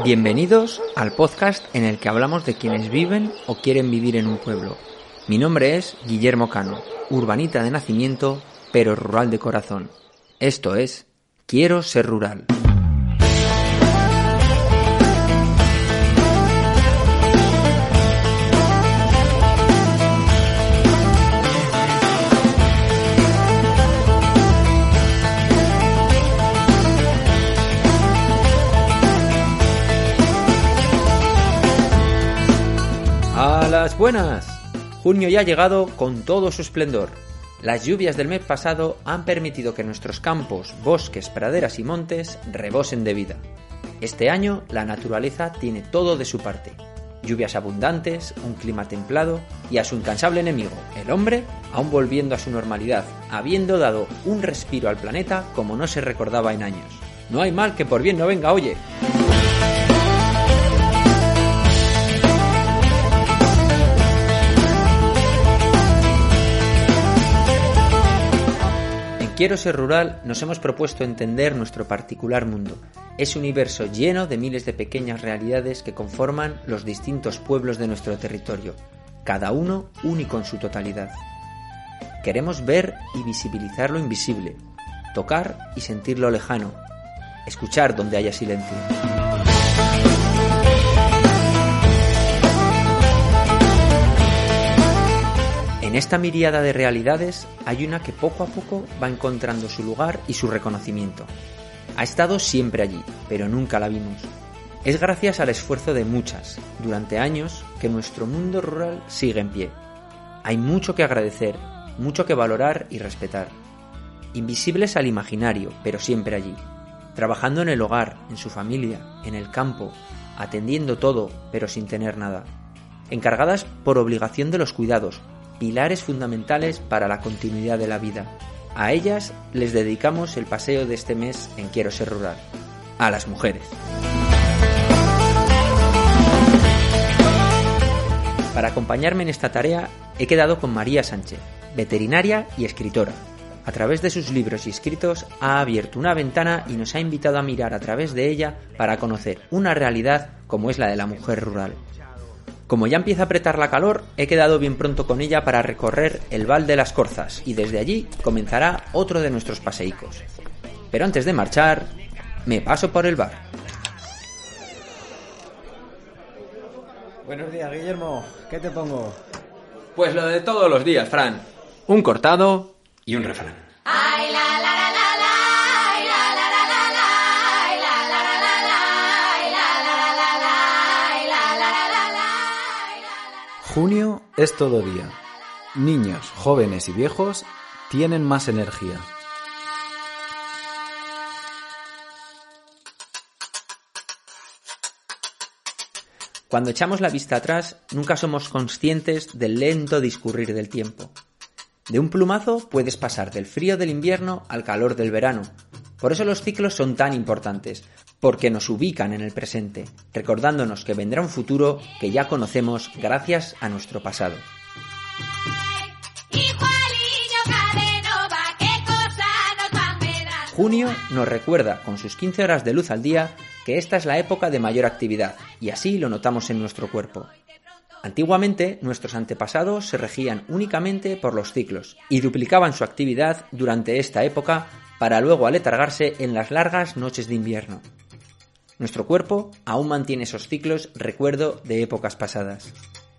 Bienvenidos al podcast en el que hablamos de quienes viven o quieren vivir en un pueblo. Mi nombre es Guillermo Cano, urbanita de nacimiento, pero rural de corazón. Esto es Quiero ser rural. ¡A las buenas! Junio ya ha llegado con todo su esplendor. Las lluvias del mes pasado han permitido que nuestros campos, bosques, praderas y montes rebosen de vida. Este año la naturaleza tiene todo de su parte. Lluvias abundantes, un clima templado y a su incansable enemigo, el hombre, aún volviendo a su normalidad, habiendo dado un respiro al planeta como no se recordaba en años. No hay mal que por bien no venga, oye. Quiero ser rural nos hemos propuesto entender nuestro particular mundo, ese universo lleno de miles de pequeñas realidades que conforman los distintos pueblos de nuestro territorio, cada uno único en su totalidad. Queremos ver y visibilizar lo invisible, tocar y sentir lo lejano, escuchar donde haya silencio. En esta miríada de realidades hay una que poco a poco va encontrando su lugar y su reconocimiento. Ha estado siempre allí, pero nunca la vimos. Es gracias al esfuerzo de muchas, durante años, que nuestro mundo rural sigue en pie. Hay mucho que agradecer, mucho que valorar y respetar. Invisibles al imaginario, pero siempre allí. Trabajando en el hogar, en su familia, en el campo, atendiendo todo, pero sin tener nada. Encargadas por obligación de los cuidados, pilares fundamentales para la continuidad de la vida. A ellas les dedicamos el paseo de este mes en Quiero ser rural. A las mujeres. Para acompañarme en esta tarea he quedado con María Sánchez, veterinaria y escritora. A través de sus libros y escritos ha abierto una ventana y nos ha invitado a mirar a través de ella para conocer una realidad como es la de la mujer rural. Como ya empieza a apretar la calor, he quedado bien pronto con ella para recorrer el Val de las Corzas y desde allí comenzará otro de nuestros paseicos. Pero antes de marchar, me paso por el bar. Buenos días, Guillermo. ¿Qué te pongo? Pues lo de todos los días, Fran. Un cortado y un refrán. Ay, la, la, la, la, la. Junio es todo día. Niños, jóvenes y viejos tienen más energía. Cuando echamos la vista atrás, nunca somos conscientes del lento discurrir del tiempo. De un plumazo puedes pasar del frío del invierno al calor del verano. Por eso los ciclos son tan importantes, porque nos ubican en el presente, recordándonos que vendrá un futuro que ya conocemos gracias a nuestro pasado. Junio nos recuerda, con sus 15 horas de luz al día, que esta es la época de mayor actividad, y así lo notamos en nuestro cuerpo. Antiguamente, nuestros antepasados se regían únicamente por los ciclos, y duplicaban su actividad durante esta época para luego aletargarse en las largas noches de invierno. Nuestro cuerpo aún mantiene esos ciclos recuerdo de épocas pasadas.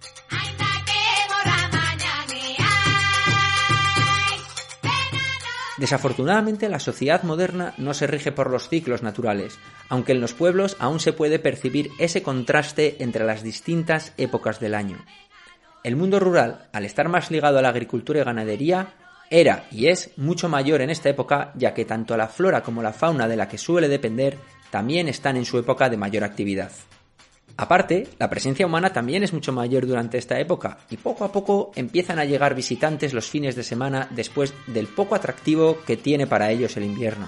Desafortunadamente, la sociedad moderna no se rige por los ciclos naturales, aunque en los pueblos aún se puede percibir ese contraste entre las distintas épocas del año. El mundo rural, al estar más ligado a la agricultura y ganadería, era y es mucho mayor en esta época, ya que tanto la flora como la fauna de la que suele depender también están en su época de mayor actividad. Aparte, la presencia humana también es mucho mayor durante esta época y poco a poco empiezan a llegar visitantes los fines de semana después del poco atractivo que tiene para ellos el invierno.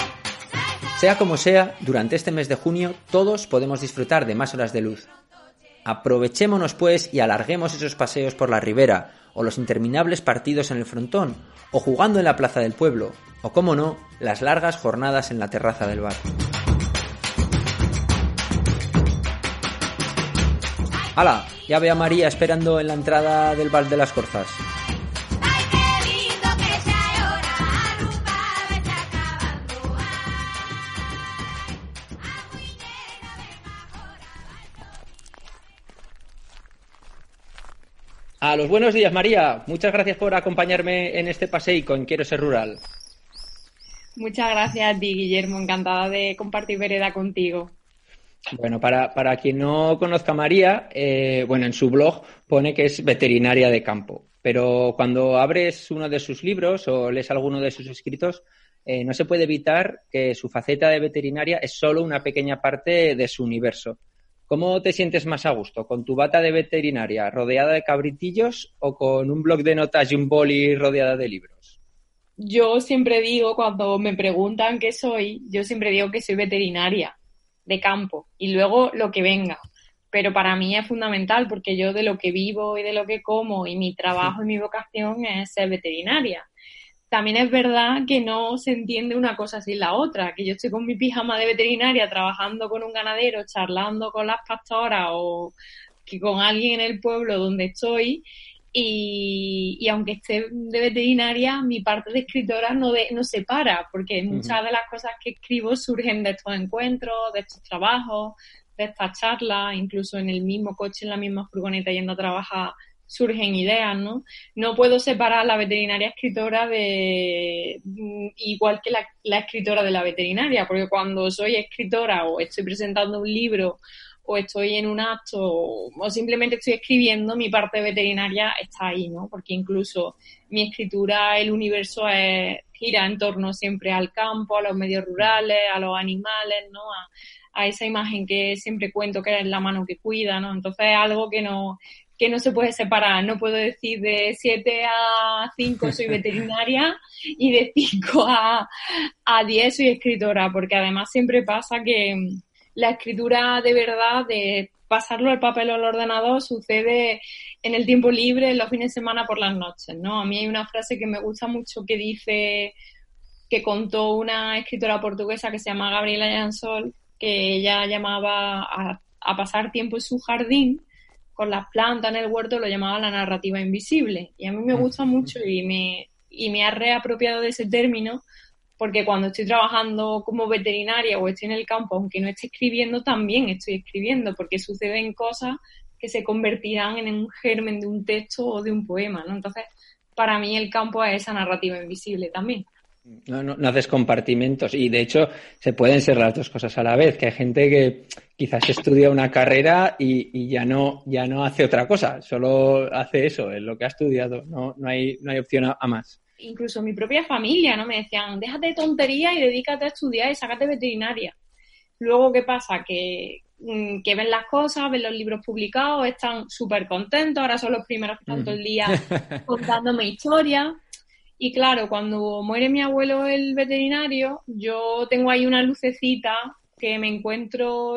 Sea como sea, durante este mes de junio todos podemos disfrutar de más horas de luz. Aprovechémonos, pues, y alarguemos esos paseos por la ribera, o los interminables partidos en el frontón, o jugando en la plaza del pueblo, o, cómo no, las largas jornadas en la terraza del bar. ¡Hala! Ya veo a María esperando en la entrada del Val de las Corzas. Ay, qué lindo que sea hora, arrumba, vete acabando. A los buenos días, María. Muchas gracias por acompañarme en este paseico en Quiero ser rural. Muchas gracias a ti, Guillermo. Encantada de compartir vereda contigo. Bueno, para quien no conozca a María, en su blog pone que es veterinaria de campo, pero cuando abres uno de sus libros o lees alguno de sus escritos, no se puede evitar que su faceta de veterinaria es solo una pequeña parte de su universo. ¿Cómo te sientes más a gusto? ¿Con tu bata de veterinaria rodeada de cabritillos o con un bloc de notas y un boli rodeada de libros? Yo siempre digo, cuando me preguntan qué soy, yo siempre digo que soy veterinaria de campo y luego lo que venga. Pero para mí es fundamental porque yo de lo que vivo y de lo que como y mi trabajo y mi vocación es ser veterinaria. También es verdad que no se entiende una cosa sin la otra, que yo estoy con mi pijama de veterinaria trabajando con un ganadero, charlando con las pastoras o que con alguien en el pueblo donde estoy y aunque esté de veterinaria, mi parte de escritora no se para, porque muchas de las cosas que escribo surgen de estos encuentros, de estos trabajos, de estas charlas, incluso en el mismo coche, en la misma furgoneta yendo a trabajar, surgen ideas, ¿no? No puedo separar la veterinaria escritora de igual que la escritora de la veterinaria, porque cuando soy escritora o estoy presentando un libro o estoy en un acto o simplemente estoy escribiendo, mi parte veterinaria está ahí, ¿no? Porque incluso mi escritura, el universo gira en torno siempre al campo, a los medios rurales, a los animales, ¿no? A esa imagen que siempre cuento que es la mano que cuida, ¿no? Entonces es algo que no se puede separar. No puedo decir de 7 a 5 soy veterinaria y de 5 a 10 soy escritora, porque además siempre pasa que la escritura de verdad, de pasarlo al papel o al ordenador, sucede en el tiempo libre, en los fines de semana, por las noches, ¿no? A mí hay una frase que me gusta mucho que dice, que contó una escritora portuguesa que se llama Gabriela Jansol, que ella llamaba a pasar tiempo en su jardín con las plantas en el huerto, lo llamaba la narrativa invisible. Y a mí me gusta mucho y me ha reapropiado de ese término, porque cuando estoy trabajando como veterinaria o estoy en el campo, aunque no esté escribiendo, también estoy escribiendo, porque suceden cosas que se convertirán en un germen de un texto o de un poema, ¿no? Entonces, para mí el campo es esa narrativa invisible también. No haces compartimentos y de hecho se pueden ser las dos cosas a la vez, que hay gente que quizás estudia una carrera y ya no hace otra cosa, solo hace eso, es lo que ha estudiado, no hay opción a más. Incluso mi propia familia, ¿no? Me decían, déjate de tonterías y dedícate a estudiar y sácate veterinaria. Luego, ¿qué pasa? Que ven las cosas, ven los libros publicados, están súper contentos, ahora son los primeros que están todo el día contándome historias. Y claro, cuando muere mi abuelo el veterinario, yo tengo ahí una lucecita que me encuentro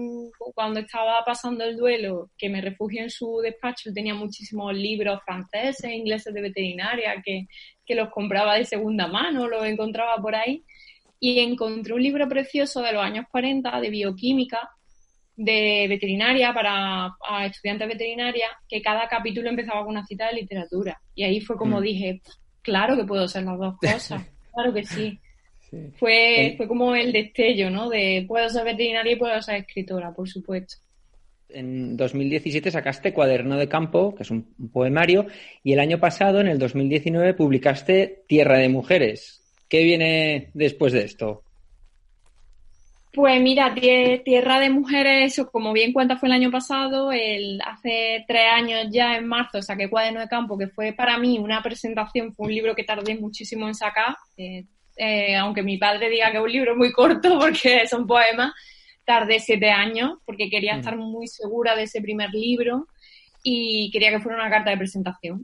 cuando estaba pasando el duelo, que me refugio en su despacho. Él tenía muchísimos libros franceses, ingleses de veterinaria, que los compraba de segunda mano, los encontraba por ahí. Y encontré un libro precioso de los años 40 de bioquímica, de veterinaria, para estudiantes veterinarias, que cada capítulo empezaba con una cita de literatura. Y ahí fue como dije, claro que puedo ser las dos cosas, claro que sí. Sí. Fue como el destello, ¿no? De puedo ser veterinaria y puedo ser escritora, por supuesto. En 2017 sacaste Cuaderno de Campo, que es un poemario, y el año pasado, en el 2019, publicaste Tierra de Mujeres. ¿Qué viene después de esto? Pues mira, Tierra de Mujeres, eso, como bien cuenta, fue el año pasado. Hace 3 años ya, en marzo, saqué Cuaderno de Campo, que fue para mí una presentación, fue un libro que tardé muchísimo en sacar. Aunque mi padre diga que es un libro muy corto porque son poemas, tardé 7 años porque quería estar muy segura de ese primer libro y quería que fuera una carta de presentación.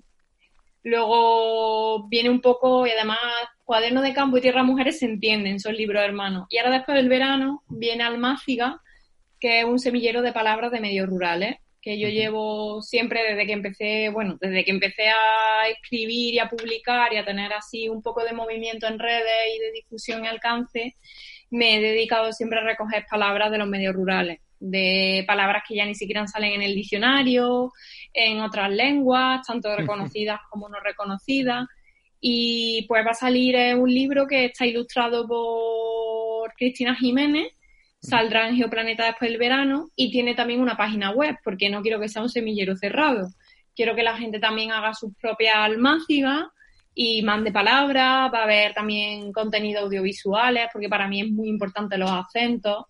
Luego viene un poco, y además Cuaderno de Campo y Tierra de Mujeres se entienden, son libros hermanos. Y ahora después del verano viene Almáciga, que es un semillero de palabras de medios rurales, que yo llevo siempre desde que empecé a escribir y a publicar y a tener así un poco de movimiento en redes y de difusión y alcance, me he dedicado siempre a recoger palabras de los medios rurales, de palabras que ya ni siquiera salen en el diccionario, en otras lenguas, tanto reconocidas como no reconocidas. Y pues va a salir un libro que está ilustrado por Cristina Jiménez, saldrá en Geoplaneta después del verano, y tiene también una página web, porque no quiero que sea un semillero cerrado. Quiero que la gente también haga sus propias almácigas y mande palabras, va a haber también contenido audiovisuales, porque para mí es muy importante los acentos.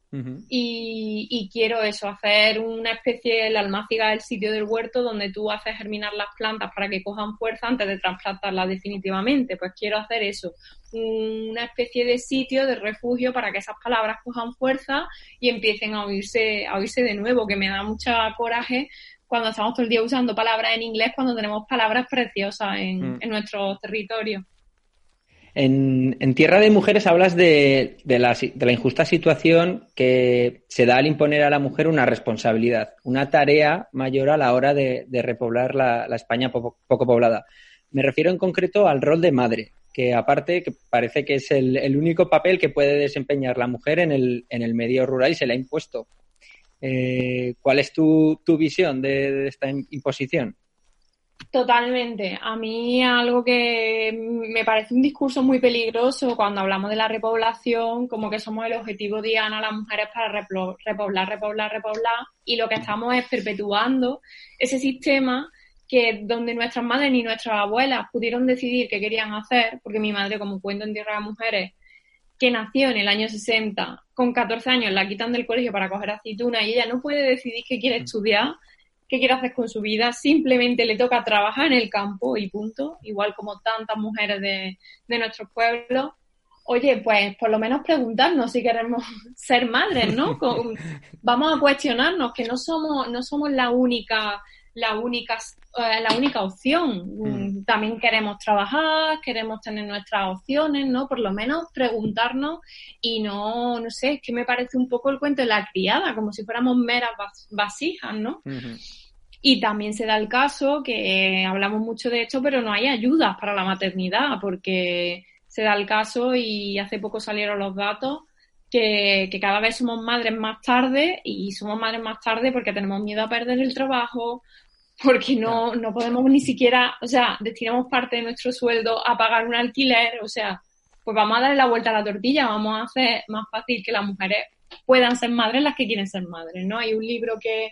Y quiero eso, hacer una especie, la almáciga del sitio del huerto donde tú haces germinar las plantas para que cojan fuerza antes de trasplantarlas definitivamente. Pues quiero hacer eso, una especie de sitio, de refugio para que esas palabras cojan fuerza y empiecen a oírse de nuevo, que me da mucha coraje cuando estamos todo el día usando palabras en inglés cuando tenemos palabras preciosas en nuestros territorios. En Tierra de Mujeres hablas de la injusta situación que se da al imponer a la mujer una responsabilidad, una tarea mayor a la hora de repoblar la España poco poblada. Me refiero en concreto al rol de madre, que aparte que parece que es el único papel que puede desempeñar la mujer en el medio rural y se le ha impuesto. ¿Cuál es tu visión de esta imposición? Totalmente. A mí algo que me parece un discurso muy peligroso cuando hablamos de la repoblación, como que somos el objetivo diana las mujeres para repoblar, y lo que estamos es perpetuando ese sistema que donde nuestras madres ni nuestras abuelas pudieron decidir qué querían hacer, porque mi madre, como cuento en Tierra de Mujeres, que nació en el año 60, con 14 años la quitan del colegio para coger aceituna y ella no puede decidir qué quiere estudiar, qué quiere hacer con su vida, simplemente le toca trabajar en el campo y punto, igual como tantas mujeres de nuestros pueblos. Oye, pues por lo menos preguntarnos si queremos ser madres, ¿no? Vamos a cuestionarnos que no somos la única opción. También queremos trabajar, queremos tener nuestras opciones, ¿no? Por lo menos preguntarnos y no sé, es que me parece un poco el cuento de la criada, como si fuéramos meras vasijas, ¿no? Y también se da el caso que hablamos mucho de esto, pero no hay ayudas para la maternidad, porque se da el caso y hace poco salieron los datos que cada vez somos madres más tarde y somos madres más tarde porque tenemos miedo a perder el trabajo, porque no podemos ni siquiera, o sea, destinamos parte de nuestro sueldo a pagar un alquiler, o sea, pues vamos a darle la vuelta a la tortilla, vamos a hacer más fácil que las mujeres puedan ser madres las que quieren ser madres, ¿no? Hay un libro que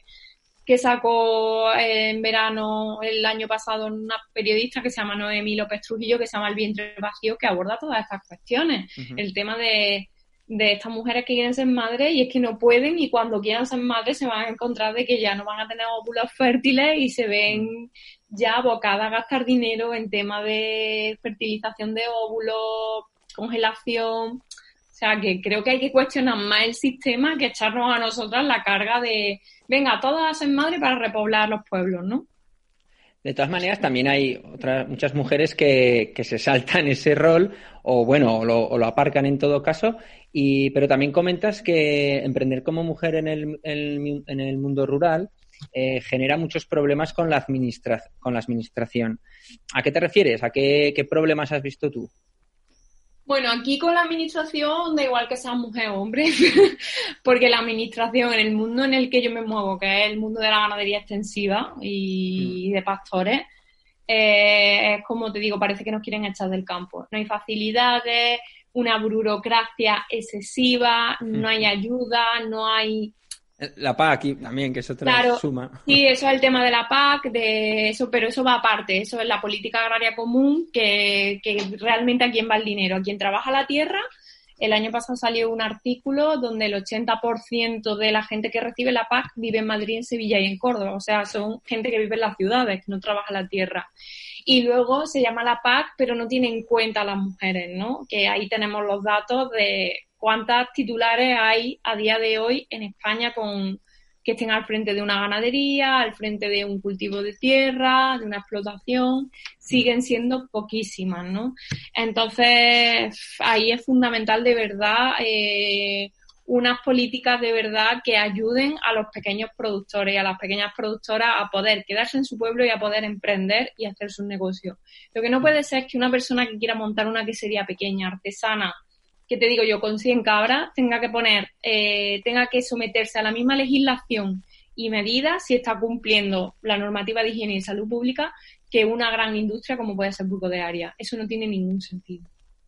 sacó en verano el año pasado una periodista que se llama Noemí López Trujillo, que se llama El vientre vacío, que aborda todas estas cuestiones. El tema de estas mujeres que quieren ser madres y es que no pueden, y cuando quieran ser madres se van a encontrar de que ya no van a tener óvulos fértiles y se ven ya abocadas a gastar dinero en tema de fertilización de óvulos, congelación. O sea, que creo que hay que cuestionar más el sistema que echarnos a nosotras la carga de venga, todas a ser madres para repoblar los pueblos, ¿no? De todas maneras, también hay muchas mujeres que se saltan ese rol o lo aparcan en todo caso. Pero también comentas que emprender como mujer en el mundo rural genera muchos problemas con la administración. ¿A qué te refieres? ¿A qué problemas has visto tú? Bueno, aquí con la administración da igual que seas mujer o hombre, porque la administración en el mundo en el que yo me muevo, que es el mundo de la ganadería extensiva y de pastores, es como te digo, parece que nos quieren echar del campo. No hay facilidades, una burocracia excesiva, no hay ayuda, no hay... La PAC también, que es otra suma. Sí, eso es el tema de la PAC, de eso, pero eso va aparte, eso es la política agraria común, que realmente a quién va el dinero, a quien trabaja la tierra. El año pasado salió un artículo donde el 80% de la gente que recibe la PAC vive en Madrid, en Sevilla y en Córdoba, o sea, son gente que vive en las ciudades, que no trabaja la tierra. Y luego se llama la PAC, pero no tiene en cuenta a las mujeres, ¿no? Que ahí tenemos los datos de cuántas titulares hay a día de hoy en España que estén al frente de una ganadería, al frente de un cultivo de tierra, de una explotación, siguen siendo poquísimas, ¿no? Entonces, ahí es fundamental de verdad unas políticas de verdad que ayuden a los pequeños productores y a las pequeñas productoras a poder quedarse en su pueblo y a poder emprender y hacer sus negocios. Lo que no puede ser es que una persona que quiera montar una quesería pequeña, artesana, que te digo yo, con 100 cabras, tenga que someterse a la misma legislación y medidas si está cumpliendo la normativa de higiene y salud pública que una gran industria como puede ser Burgo de Aria. Eso no tiene ningún sentido.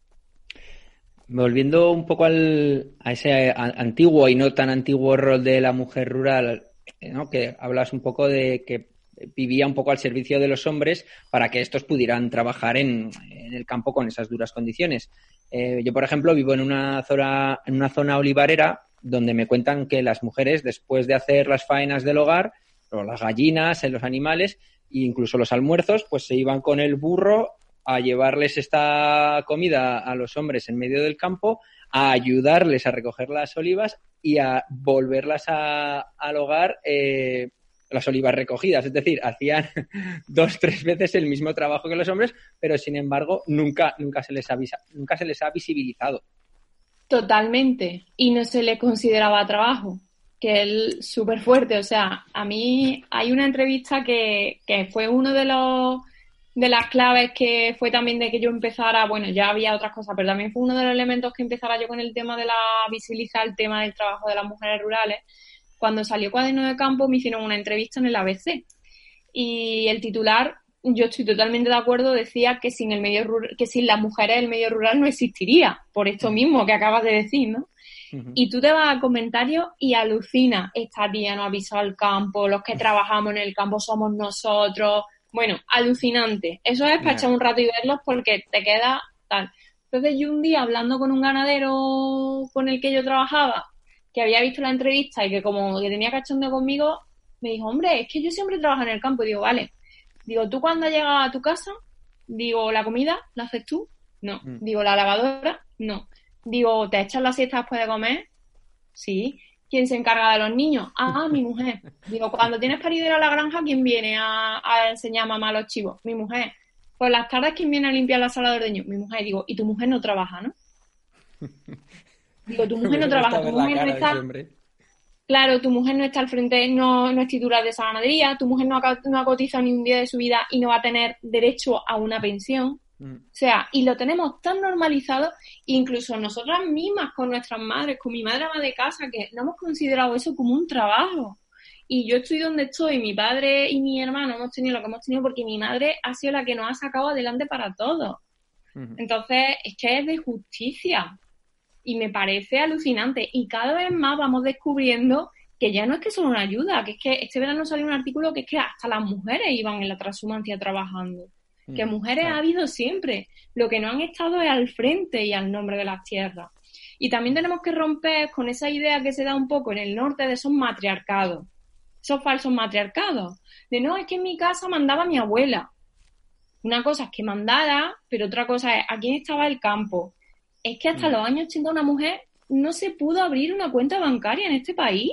Volviendo un poco a ese antiguo y no tan antiguo rol de la mujer rural, ¿no? Que hablas un poco de que vivía un poco al servicio de los hombres para que estos pudieran trabajar en el campo con esas duras condiciones. Yo, por ejemplo, vivo en una zona olivarera donde me cuentan que las mujeres, después de hacer las faenas del hogar, o las gallinas, los animales, e incluso los almuerzos, pues se iban con el burro a llevarles esta comida a los hombres en medio del campo, a ayudarles a recoger las olivas y a volverlas al hogar las olivas recogidas. Es decir, hacían 2-3 veces el mismo trabajo que los hombres, pero sin embargo nunca se les ha visibilizado. Totalmente. Y no se le consideraba trabajo, que es súper fuerte. O sea, a mí hay una entrevista que fue uno de las claves que fue también de que yo empezara, bueno, ya había otras cosas, pero también fue uno de los elementos que empezara yo con el tema de visibilizar el tema del trabajo de las mujeres rurales. Cuando salió Cuaderno de Campo me hicieron una entrevista en el ABC y el titular, yo estoy totalmente de acuerdo, decía que sin las mujeres el medio rural no existiría, por esto mismo que acabas de decir, ¿no? Uh-huh. Y tú te vas a comentarios y alucinas, esta tía no ha pisado el campo, los que trabajamos en el campo somos nosotros. Bueno, alucinante. Eso es para echar un rato y verlos porque te queda tal. Entonces yo un día hablando con un ganadero con el que yo trabajaba, que había visto la entrevista y que como que tenía cachondeo conmigo, me dijo, hombre, es que yo siempre trabajo en el campo. Y digo, vale. Digo, ¿tú cuando llegas a tu casa? Digo, ¿la comida la haces tú? No. Digo, ¿la lavadora? No. Digo, ¿te echas la siesta después de comer? Sí. ¿Quién se encarga de los niños? Ah, mi mujer. Digo, cuando tienes para ir a la granja, ¿quién viene a enseñar a mamá a los chivos? Mi mujer. Por las tardes, ¿quién viene a limpiar la sala de ordeño? Mi mujer. Digo, ¿y tu mujer no trabaja, no? Digo, tu mujer no trabaja, tu mujer no está... Claro, tu mujer no está al frente, no es titular de esa ganadería, tu mujer no ha cotizado ni un día de su vida y no va a tener derecho a una pensión. O sea, y lo tenemos tan normalizado, incluso nosotras mismas con nuestras madres, con mi madre ama de casa, que no hemos considerado eso como un trabajo. Y yo estoy donde estoy, mi padre y mi hermano hemos tenido lo que hemos tenido porque mi madre ha sido la que nos ha sacado adelante para todos. Entonces, es que es de justicia. Y me parece alucinante. Y cada vez más vamos descubriendo que ya no es que son una ayuda, que es que este verano salió un artículo que es que hasta las mujeres iban en la transhumancia trabajando. Que mujeres ha habido siempre. Lo que no han estado es al frente y al nombre de las tierras. Y también tenemos que romper con esa idea que se da un poco en el norte de esos matriarcados. Esos falsos matriarcados. De no, es que en mi casa mandaba mi abuela. Una cosa es que mandara, pero otra cosa es a quién estaba el campo. Es que hasta los años 80 una mujer no se pudo abrir una cuenta bancaria en este país.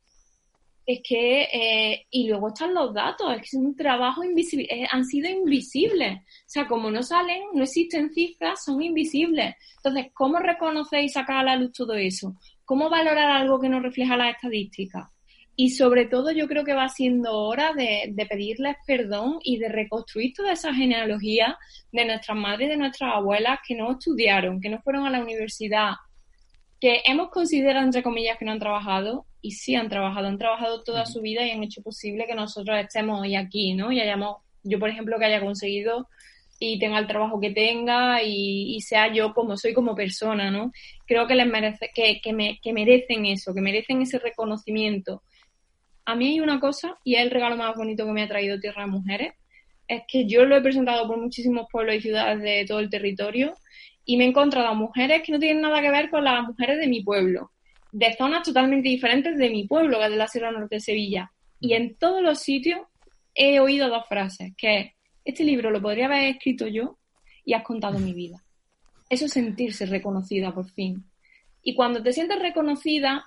Es que, y luego están los datos, es que es un trabajo invisible, han sido invisibles. O sea, como no salen, no existen cifras, son invisibles. Entonces, ¿cómo reconocer y sacar a la luz todo eso? ¿Cómo valorar algo que no refleja las estadísticas? Y sobre todo yo creo que va siendo hora de pedirles perdón y de reconstruir toda esa genealogía de nuestras madres y de nuestras abuelas que no estudiaron, que no fueron a la universidad, que hemos considerado, entre comillas, que no han trabajado, y sí han trabajado toda su vida y han hecho posible que nosotros estemos hoy aquí, ¿no? Y hayamos, yo por ejemplo, que haya conseguido y tenga el trabajo que tenga y sea yo como soy como persona, ¿no? Creo que les merece, que merecen eso, que merecen ese reconocimiento. A mí hay una cosa, y es el regalo más bonito que me ha traído Tierra de Mujeres, es que yo lo he presentado por muchísimos pueblos y ciudades de todo el territorio y me he encontrado a mujeres que no tienen nada que ver con las mujeres de mi pueblo, de zonas totalmente diferentes de mi pueblo, que es de la Sierra Norte de Sevilla. Y en todos los sitios he oído dos frases, que es, este libro lo podría haber escrito yo y has contado mi vida. Eso es sentirse reconocida por fin. Y cuando te sientes reconocida,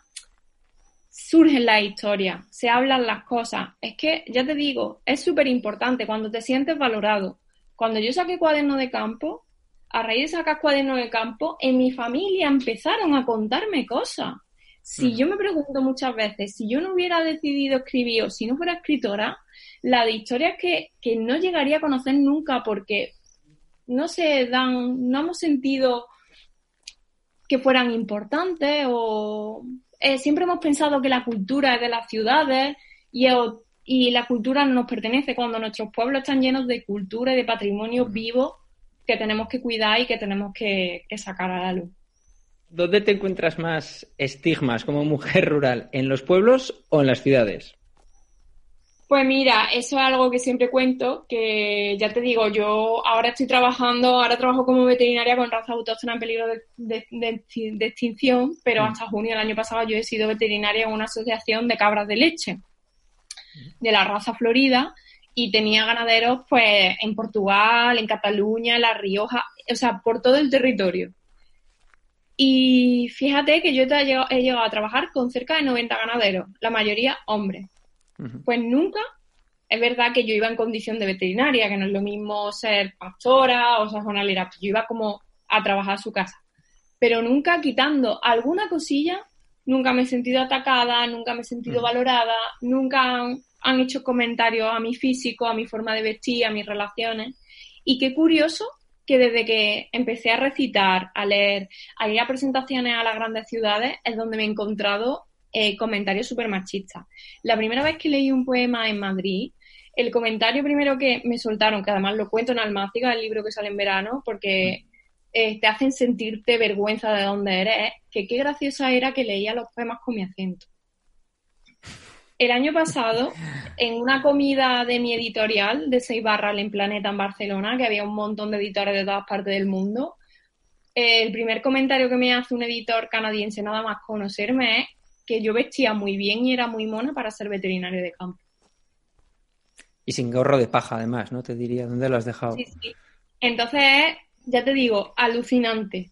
surgen las historias, se hablan las cosas. Es que, ya te digo, es súper importante cuando te sientes valorado. Cuando yo saqué Cuaderno de Campo, a raíz de sacar Cuaderno de Campo, en mi familia empezaron a contarme cosas. Si yo me pregunto muchas veces, si yo no hubiera decidido escribir o si no fuera escritora, la de historias que no llegaría a conocer nunca porque no se dan, no hemos sentido que fueran importantes o siempre hemos pensado que la cultura es de las ciudades y la cultura no nos pertenece cuando nuestros pueblos están llenos de cultura y de patrimonio vivo que tenemos que cuidar y que tenemos que sacar a la luz. ¿Dónde te encuentras más estigmas como mujer rural? ¿En los pueblos o en las ciudades? Pues mira, eso es algo que siempre cuento, que ya te digo, yo ahora trabajo como veterinaria con raza autóctona en peligro de extinción, pero hasta junio del año pasado yo he sido veterinaria en una asociación de cabras de leche de la raza Florida y tenía ganaderos pues en Portugal, en Cataluña, en La Rioja, o sea, por todo el territorio. Y fíjate que yo he llegado a trabajar con cerca de 90 ganaderos, la mayoría hombres. Pues nunca, es verdad que yo iba en condición de veterinaria, que no es lo mismo ser pastora o ser jornalera, pues yo iba como a trabajar a su casa. Pero nunca quitando alguna cosilla, nunca me he sentido atacada, nunca me he sentido valorada, nunca han hecho comentarios a mi físico, a mi forma de vestir, a mis relaciones. Y qué curioso que desde que empecé a recitar, a leer, a ir a presentaciones a las grandes ciudades, es donde me he encontrado comentarios súper machistas. La primera vez que leí un poema en Madrid, el comentario primero que me soltaron, que además lo cuento en Almáciga, el libro que sale en verano, porque te hacen sentirte vergüenza de dónde eres, que qué graciosa era que leía los poemas con mi acento. El año pasado, en una comida de mi editorial de 6 barras en Planeta en Barcelona, que había un montón de editores de todas partes del mundo, el primer comentario que me hace un editor canadiense nada más conocerme es que yo vestía muy bien y era muy mona para ser veterinario de campo. Y sin gorro de paja, además, ¿no? Te diría, ¿dónde lo has dejado? Sí, sí. Entonces, ya te digo, alucinante.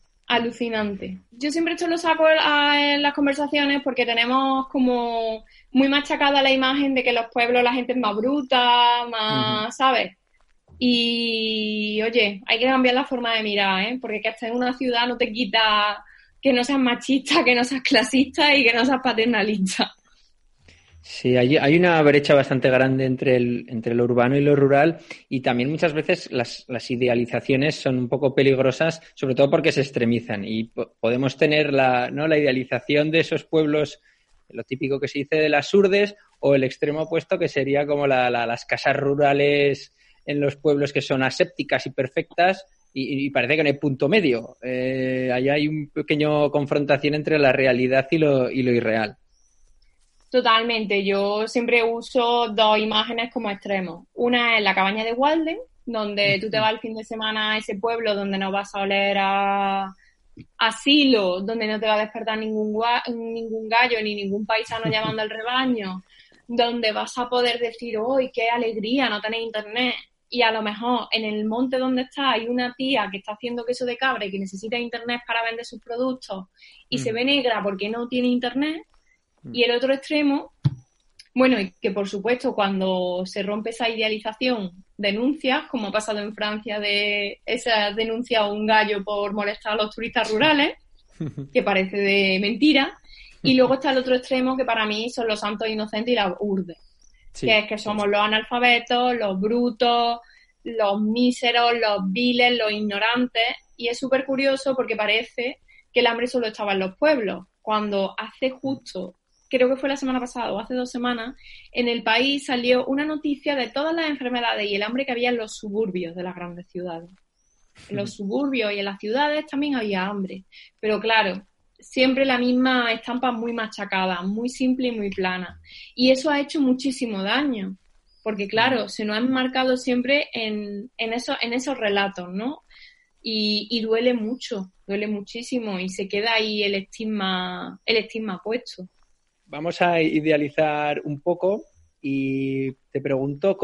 Yo siempre esto lo saco en las conversaciones porque tenemos como muy machacada la imagen de que en los pueblos la gente es más bruta, más, ¿sabes? Y, oye, hay que cambiar la forma de mirar, ¿eh? Porque que estés en una ciudad no te quita que no seas machista, que no seas clasista y que no seas paternalista. Sí, hay una brecha bastante grande entre lo urbano y lo rural y también muchas veces las idealizaciones son un poco peligrosas, sobre todo porque se extremizan y podemos tener la idealización de esos pueblos, lo típico que se dice de las urdes, o el extremo opuesto que sería como las casas rurales en los pueblos que son asépticas y perfectas y parece que no hay punto medio. Ahí hay un pequeño confrontación entre la realidad y lo irreal. Totalmente. Yo siempre uso 2 imágenes como extremos. Una es la cabaña de Walden, donde tú te vas el fin de semana a ese pueblo donde no vas a oler a asilo, donde no te va a despertar ningún gallo ni ningún paisano llamando al rebaño, donde vas a poder decir, ¡uy, qué alegría no tener internet! Y a lo mejor en el monte donde está hay una tía que está haciendo queso de cabra y que necesita internet para vender sus productos y se ve negra porque no tiene internet. Y el otro extremo, bueno, y que por supuesto cuando se rompe esa idealización denuncias, como ha pasado en Francia de esa denuncia a un gallo por molestar a los turistas rurales, que parece de mentira, y luego está el otro extremo que para mí son los santos inocentes y la urbe, Sí, que es que somos los analfabetos, los brutos, los míseros, los viles, los ignorantes, y es súper curioso porque parece que el hambre solo estaba en los pueblos, cuando hace justo, creo que fue la semana pasada o hace 2 semanas, en el país salió una noticia de todas las enfermedades y el hambre que había en los suburbios de las grandes ciudades. En los suburbios y en las ciudades también había hambre, pero claro, siempre la misma estampa muy machacada, muy simple y muy plana. Y eso ha hecho muchísimo daño, porque claro, se nos ha enmarcado siempre en esos relatos, ¿no? Y duele mucho, duele muchísimo y se queda ahí el estigma puesto. Vamos a idealizar un poco y te pregunto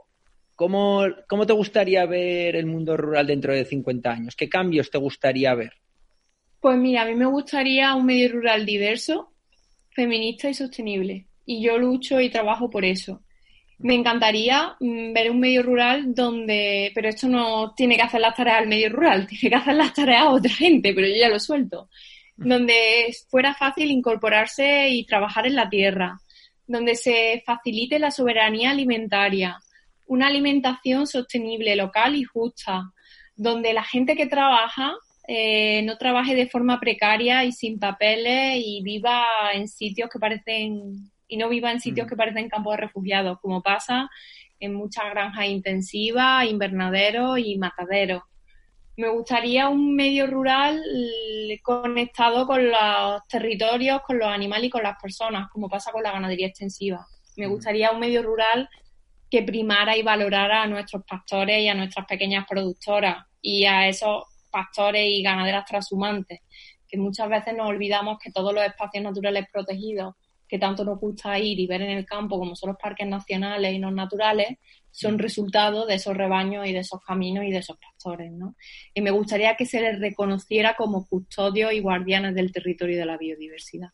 ¿cómo te gustaría ver el mundo rural dentro de 50 años? ¿Qué cambios te gustaría ver? Pues mira, a mí me gustaría un medio rural diverso, feminista y sostenible. Y yo lucho y trabajo por eso. Me encantaría ver un medio rural donde... Pero esto no tiene que hacer las tareas al medio rural, tiene que hacer las tareas a otra gente, pero yo ya lo suelto. donde fuera fácil incorporarse y trabajar en la tierra, donde se facilite la soberanía alimentaria, una alimentación sostenible, local y justa, donde la gente que trabaja no trabaje de forma precaria y sin papeles y viva en sitios que parecen y no viva en sitios que parecen campos de refugiados, como pasa en muchas granjas intensivas, invernaderos y mataderos. Me gustaría un medio rural conectado con los territorios, con los animales y con las personas, como pasa con la ganadería extensiva. Me gustaría un medio rural que primara y valorara a nuestros pastores y a nuestras pequeñas productoras y a esos pastores y ganaderas transhumantes, que muchas veces nos olvidamos que todos los espacios naturales protegidos que tanto nos gusta ir y ver en el campo, como son los parques nacionales y los naturales, son resultado de esos rebaños y de esos caminos y de esos pastores, ¿no? Y me gustaría que se les reconociera como custodios y guardianes del territorio y de la biodiversidad.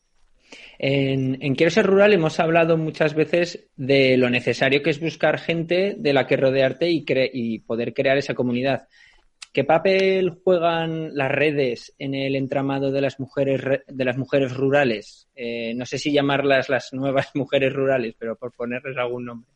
En Quiero ser rural hemos hablado muchas veces de lo necesario que es buscar gente de la que rodearte y poder crear esa comunidad. ¿Qué papel juegan las redes en el entramado de las mujeres rurales? No sé si llamarlas las nuevas mujeres rurales, pero por ponerles algún nombre.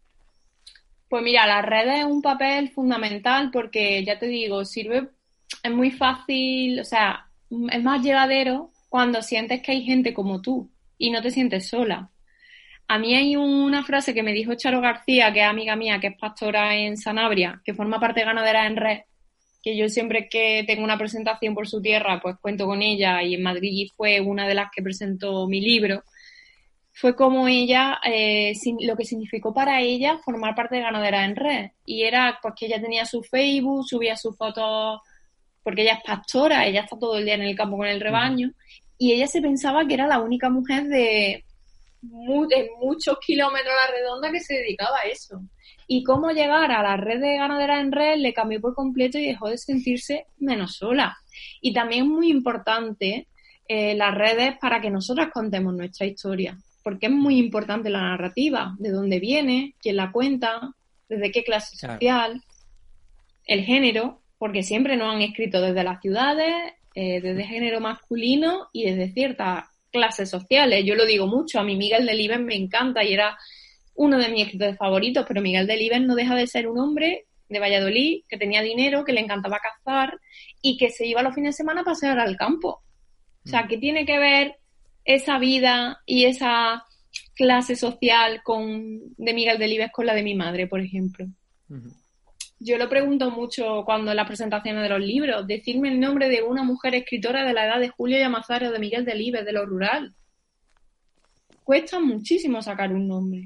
Pues mira, las redes es un papel fundamental porque, ya te digo, es muy fácil, o sea, es más llevadero cuando sientes que hay gente como tú y no te sientes sola. A mí hay una frase que me dijo Charo García, que es amiga mía, que es pastora en Sanabria, que forma parte de Ganadera en Red, que yo siempre que tengo una presentación por su tierra, pues cuento con ella, y en Madrid fue una de las que presentó mi libro. Fue como ella, lo que significó para ella formar parte de Ganadera en Red. Y era pues que ella tenía su Facebook, subía sus fotos, porque ella es pastora, ella está todo el día en el campo con el rebaño, y ella se pensaba que era la única mujer de muchos kilómetros a la redonda que se dedicaba a eso. Y cómo llegar a la red de Ganadera en Red le cambió por completo y dejó de sentirse menos sola. Y también muy importante las redes para que nosotras contemos nuestra historia, porque es muy importante la narrativa, de dónde viene, quién la cuenta, desde qué clase social, el género, porque siempre nos han escrito desde las ciudades, desde género masculino y desde ciertas clases sociales. Yo lo digo mucho, a mí Miguel Delibes me encanta y era uno de mis escritores favoritos, pero Miguel Delibes no deja de ser un hombre de Valladolid que tenía dinero, que le encantaba cazar y que se iba los fines de semana a pasear al campo. O sea, ¿qué tiene que ver esa vida y esa clase social de Miguel Delibes con la de mi madre, por ejemplo? Yo lo pregunto mucho cuando en las presentaciones de los libros, decirme el nombre de una mujer escritora de la edad de Julio Llamazares o de Miguel Delibes, de lo rural. Cuesta muchísimo sacar un nombre.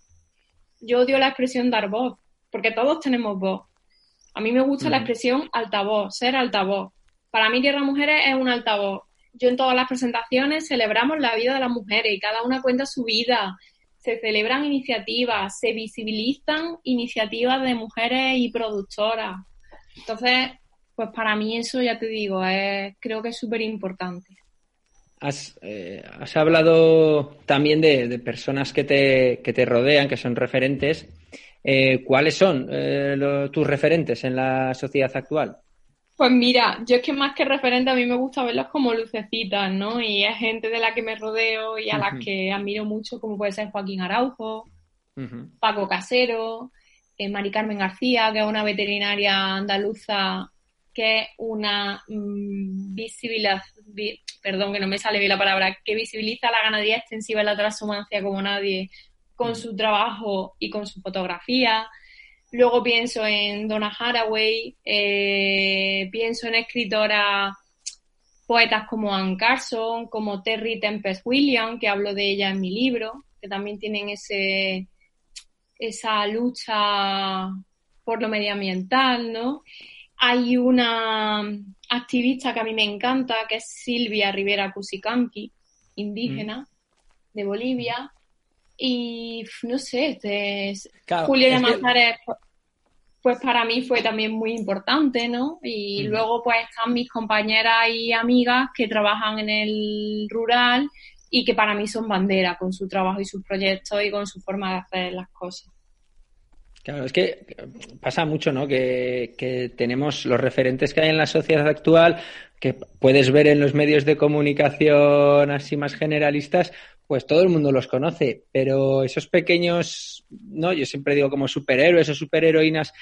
Yo odio la expresión dar voz, porque todos tenemos voz. A mí me gusta la expresión altavoz, ser altavoz. Para mí Tierra Mujeres es un altavoz. Yo en todas las presentaciones celebramos la vida de las mujeres y cada una cuenta su vida. Se celebran iniciativas, se visibilizan iniciativas de mujeres y productoras. Entonces, pues para mí eso, ya te digo, creo que es súper importante. Has hablado también de personas que te rodean, que son referentes. ¿Cuáles son tus referentes en la sociedad actual? Pues mira, yo es que más que referente a mí me gusta verlos como lucecitas, ¿no? Y es gente de la que me rodeo y a las que admiro mucho, como puede ser Joaquín Araujo, Paco Casero, Mari Carmen García, que es una veterinaria andaluza que es una perdón, que no me sale bien la palabra, que visibiliza la ganadería extensiva y la transhumancia como nadie, con su trabajo y con su fotografía. Luego pienso en Donna Haraway, pienso en escritoras, poetas como Anne Carson, como Terry Tempest Williams, que hablo de ella en mi libro, que también tienen esa lucha por lo medioambiental, ¿no? Hay una activista que a mí me encanta, que es Silvia Rivera Cusicanqui, indígena, de Bolivia. Y no sé, claro, Julio Llamazares, pues para mí fue también muy importante, ¿no? Y luego pues están mis compañeras y amigas que trabajan en el rural y que para mí son bandera con su trabajo y sus proyectos y con su forma de hacer las cosas. Claro, es que pasa mucho, ¿no? Que tenemos los referentes que hay en la sociedad actual, que puedes ver en los medios de comunicación así más generalistas, pues todo el mundo los conoce, pero esos pequeños, ¿no? Yo siempre digo como superhéroes o superheroínas,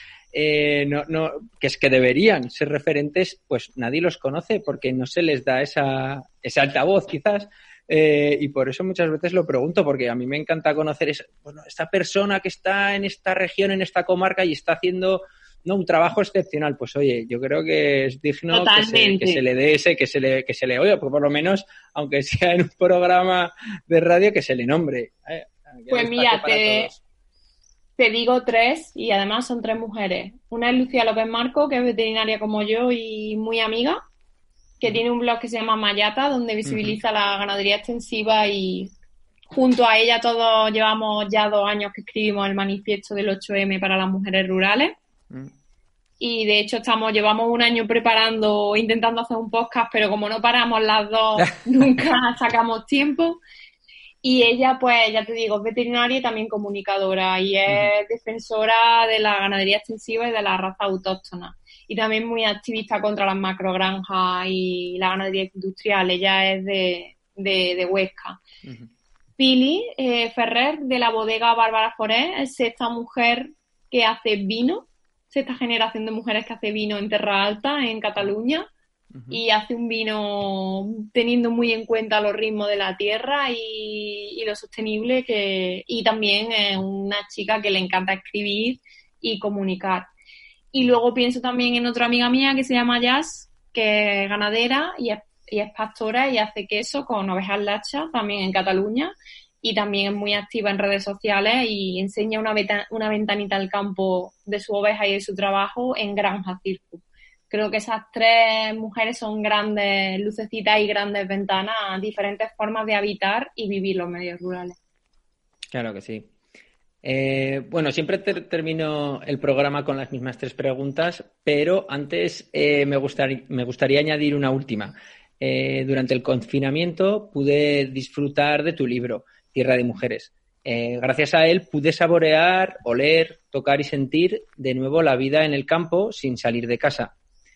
que es que deberían ser referentes, pues nadie los conoce porque no se les da ese altavoz, quizás. Y por eso muchas veces lo pregunto, porque a mí me encanta conocer esta persona que está en esta región, en esta comarca y está haciendo, ¿no?, un trabajo excepcional. Pues oye, yo creo que es digno que se le dé que se le oiga, porque por lo menos, aunque sea en un programa de radio, que se le nombre. Pues mira, te digo 3 y además son 3 mujeres. Una es Lucía López Marco, que es veterinaria como yo y muy amiga, que tiene un blog que se llama Mayata, donde visibiliza la ganadería extensiva, y junto a ella todos llevamos ya 2 años que escribimos el manifiesto del 8M para las mujeres rurales. Y de hecho llevamos 1 año intentando hacer un podcast, pero como no paramos las dos, nunca sacamos tiempo. Y ella, pues ya te digo, es veterinaria y también comunicadora, y es defensora de la ganadería extensiva y de la raza autóctona. Y también muy activista contra las macrogranjas y la ganadería industrial. Ella es de Huesca. Pili Ferrer, de la bodega Bárbara Forés, es esta mujer que hace vino, sexta generación de mujeres que hace vino en Terra Alta, en Cataluña, y hace un vino teniendo muy en cuenta los ritmos de la tierra y lo sostenible, y también es una chica que le encanta escribir y comunicar. Y luego pienso también en otra amiga mía que se llama Jazz, que es ganadera y es pastora y hace queso con ovejas lachas, también en Cataluña, y también es muy activa en redes sociales y enseña una ventanita al campo de su oveja y de su trabajo en Granja Circus. Creo que esas 3 mujeres son grandes lucecitas y grandes ventanas a diferentes formas de habitar y vivir los medios rurales. Claro que sí. Bueno, siempre termino el programa con las mismas 3 preguntas, pero antes me gustaría añadir una última. Durante el confinamiento pude disfrutar de tu libro, Tierra de Mujeres. Gracias a él pude saborear, oler, tocar y sentir de nuevo la vida en el campo sin salir de casa.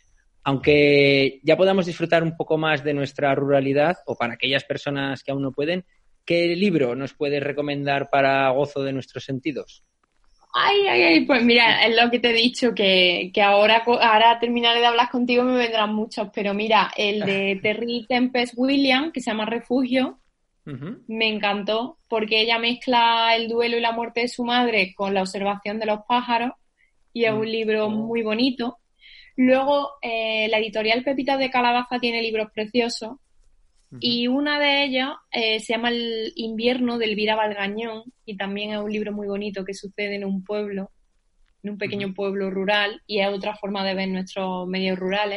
Aunque ya podamos disfrutar un poco más de nuestra ruralidad, o para aquellas personas que aún no pueden, ¿qué libro nos puedes recomendar para gozo de nuestros sentidos? Pues mira, es lo que te he dicho, que ahora terminaré de hablar contigo, me vendrán muchos, pero mira, el de Terry Tempest Williams, que se llama Refugio, me encantó, porque ella mezcla el duelo y la muerte de su madre con la observación de los pájaros, y es un libro muy bonito. Luego, la editorial Pepitas de Calabaza tiene libros preciosos, y una de ellas se llama El invierno, de Elvira Valgañón, y también es un libro muy bonito que sucede en un pueblo, en un pequeño pueblo rural, y es otra forma de ver nuestros medios rurales.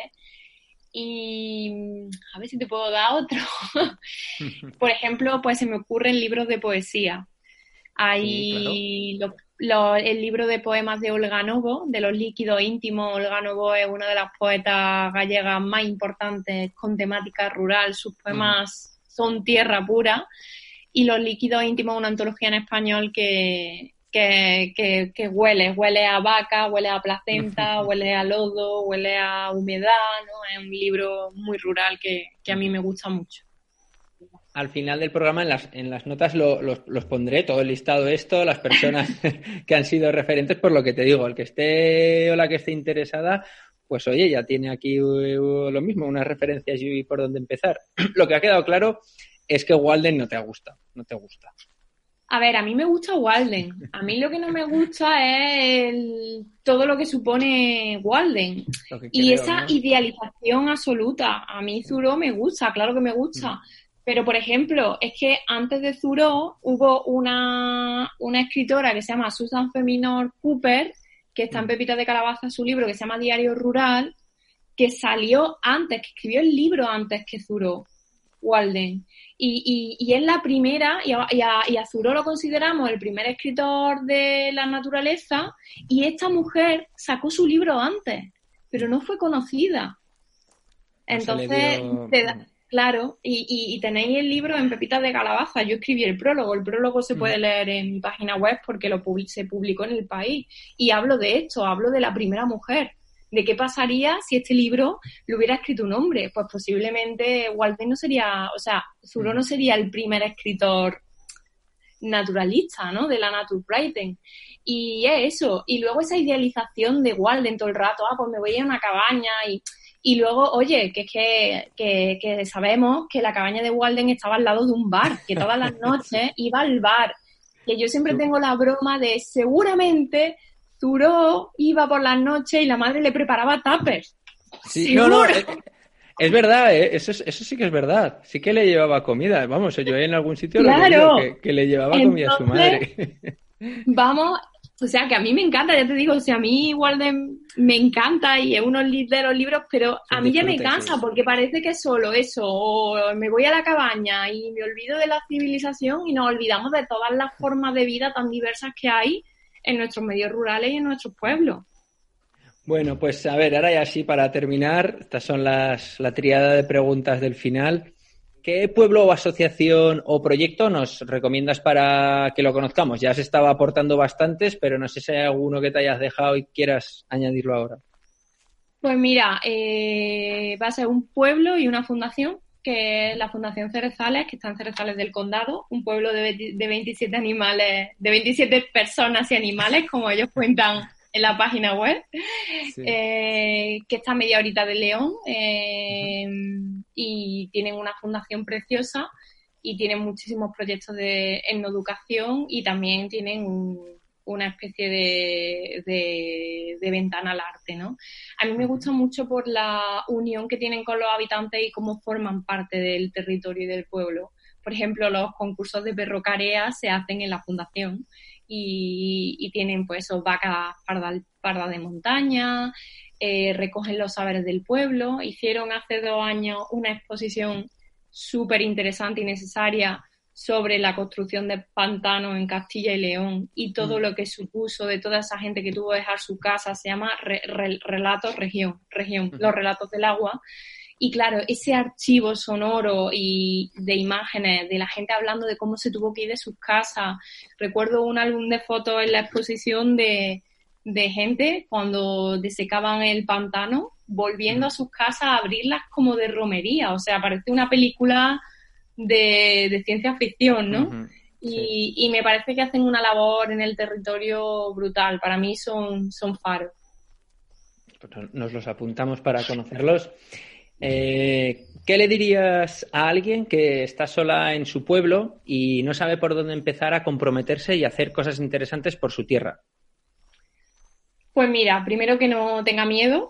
Y a ver si te puedo dar otro. Por ejemplo, pues se me ocurren libros de poesía. Hay el libro de poemas de Olga Novo, de los líquidos íntimos. Olga Novo es una de las poetas gallegas más importantes con temática rural. Sus poemas son tierra pura. Y los líquidos íntimos, una antología en español que huele a vaca, huele a placenta, huele a lodo, huele a humedad, ¿no? Es un libro muy rural que a mí me gusta mucho. Al final del programa, en las notas los pondré, todo el listado esto, las personas que han sido referentes, por lo que te digo, el que esté o la que esté interesada, pues oye, ya tiene aquí lo mismo, unas referencias y por dónde empezar. Lo que ha quedado claro es que Walden no te gusta. A ver, a mí me gusta Walden. A mí lo que no me gusta es todo lo que supone Walden. Y esa idealización absoluta. A mí Thoreau me gusta, claro que me gusta. Pero, por ejemplo, es que antes de Thoreau hubo una escritora que se llama Susan Feminor Cooper, que está en Pepitas de Calabaza, su libro que se llama Diario Rural, que salió antes, que escribió el libro antes que Thoreau, Walden. Y es la primera, y a Thoreau lo consideramos el primer escritor de la naturaleza, y esta mujer sacó su libro antes, pero no fue conocida. Entonces, Claro, y tenéis el libro en Pepitas de Calabaza. Yo escribí el prólogo se puede leer en mi página web porque se publicó en El País. Y hablo de esto, hablo de la primera mujer, de qué pasaría si este libro lo hubiera escrito un hombre. Pues posiblemente Walden no sería, o sea, Thoreau no sería el primer escritor naturalista, ¿no? De la Naturwriting. Y es eso. Y luego esa idealización de Walden todo el rato, pues me voy a una cabaña y luego, oye, que es que sabemos que la cabaña de Walden estaba al lado de un bar, que todas las noches iba al bar. Que yo siempre tengo la broma de seguramente Thoreau iba por las noches y la madre le preparaba tuppers. Sí, ¡Seguro! no, es verdad, eso sí que es verdad. Sí que le llevaba comida. Vamos, yo en algún sitio lo he Claro. leído, que le llevaba comida a su madre. Vamos, o sea, que a mí me encanta, ya te digo, o sea, a mí Walden me encanta y es uno de los libros, pero a mí ya me cansa porque parece que es solo eso, o me voy a la cabaña y me olvido de la civilización y nos olvidamos de todas las formas de vida tan diversas que hay en nuestros medios rurales y en nuestros pueblos. Bueno, pues a ver, ahora ya sí, para terminar, estas son la tríada de preguntas del final. ¿Qué pueblo o asociación o proyecto nos recomiendas para que lo conozcamos? Ya has estado aportando bastantes, pero no sé si hay alguno que te hayas dejado y quieras añadirlo ahora. Pues mira, va a ser un pueblo y una fundación, que es la Fundación Cerezales, que está en Cerezales del Condado, un pueblo de 27 animales, de 27 personas y animales, como ellos cuentan en la página web, Sí. que está a media horita de León, y tienen una fundación preciosa y tienen muchísimos proyectos de etnoeducación y también tienen una especie de ventana al arte, ¿no? A mí me gusta mucho por la unión que tienen con los habitantes y cómo forman parte del territorio y del pueblo. Por ejemplo, los concursos de perrocarea se hacen en la fundación y tienen pues esos vacas pardas de montaña, recogen los saberes del pueblo. Hicieron hace 2 años una exposición súper interesante y necesaria sobre la construcción de pantanos en Castilla y León y todo lo que supuso de toda esa gente que tuvo que dejar su casa. Se llama Relatos Región, los relatos del agua. Y claro, ese archivo sonoro y de imágenes de la gente hablando de cómo se tuvo que ir de sus casas. Recuerdo un álbum de fotos en la exposición de gente cuando desecaban el pantano, volviendo a sus casas a abrirlas como de romería. O sea, parece una película de ciencia ficción, ¿no? Ujú, sí. Y me parece que hacen una labor en el territorio brutal. Para mí son faros. Pues nos los apuntamos para conocerlos. ¿Qué le dirías a alguien que está sola en su pueblo y no sabe por dónde empezar a comprometerse y hacer cosas interesantes por su tierra? Pues mira, primero que no tenga miedo